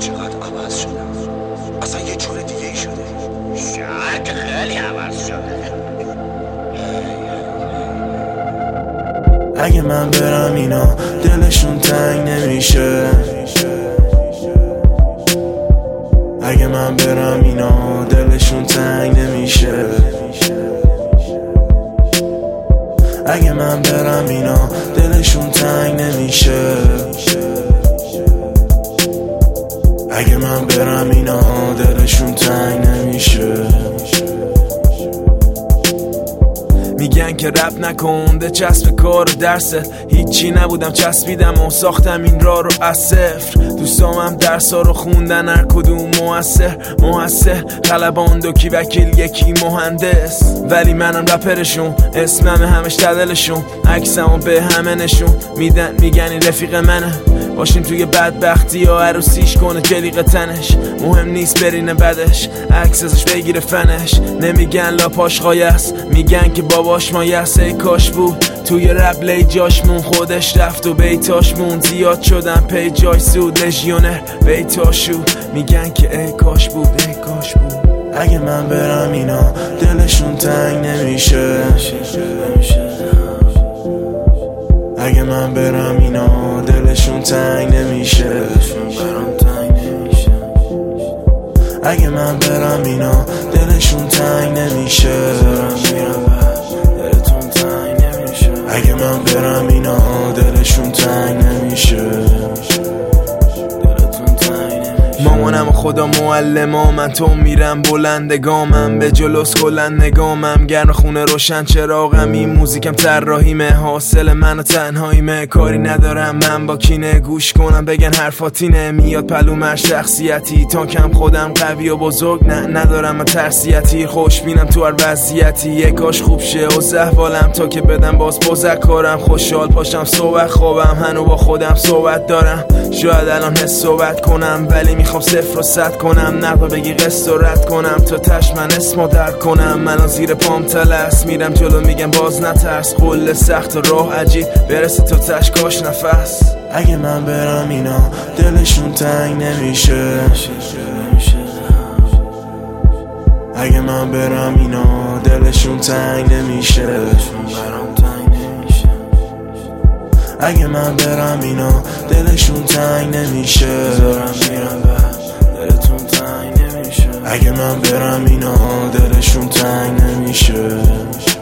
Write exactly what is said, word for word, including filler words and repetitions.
چقدر عوض شده، اصلا یه جور دیگه ای شده. شهر که خیلی عوض شده. اگه من برم اینا دلشون تنگ نمیشه. اگه من برم اینا دلشون تنگ نمیشه. اگه من برم اینا دلشون تنگ نمیشه. اگه من برم اینا دلشون تنگ نمیشه. میگن که رپ نکن چسب کار و درست، هیچی نبودم چسبیدم و ساختم این راه رو از صفر. دوستامم درسا رو خوندن هر کدوم موثر موثر خلبان دوکی وکیل یکی مهندس، ولی منم رپرشون، اسمم همش دلشون، عکسمو به همه نشون میدن، میگن این رفیق منه. باشیم توی بدبختی یا عروسیش کنه جلیق تنش، مهم نیست برینه بدش، عکس ازش بگیره فنش. نمیگن لاپاش قایست، میگن که باباش مایست. ای کاش بود توی رپ لی جاش مون، خودش رفت و بیتاش مون، زیاد شدن پی جای سود لژیونر بیتاشو. میگن که ای کاش بود ای کاش بود. اگه من برم اینا دلشون تنگ نمیشه. اگه من برم اینا دلشون تنگ نمیشه. اگه من برم اینا دلشون تنگ نمیشه. اگه من برم اینا دلشون تنگ نمیشه. مامانم و خدا معلما، من تو میرم بلندگامم، به جلوس کلن نگامم، گرم خونه روشن چراغم، این موزیکم طراحیمه، حاصل من و تنهاییمه. کاری ندارم من با کینه، گوش کنم بگن حرفاتینه، میاد پلومش شخصیتی، تا کم خودم قوی و بزرگ نه ندارم من ترسیتی، خوش بینم تو هر وضعیتی، یک کاش خوب شه و زحوالم تا که بدم باز بزکارم، خوشحال پاشم صبح خوابم، هنو با خودم صحبت دارم، شاید الان حس صحبت کنم ولی میخوام صفر و صد کنم، نقل بگی قصد و رد کنم تا تش من اسمو درک کنم. من زیر پام تلس میرم جلو میگم باز نترس، قله سخت و راه عجیب برسه تا تش کاش نفس. اگه من برم اینا دلشون تنگ نمیشه. اگه من برم اینا دلشون تنگ نمیشه. اگه من برم اینا دلشون تنگ نمیشه. اگه من برم اینا دلشون تنگ نمیشه.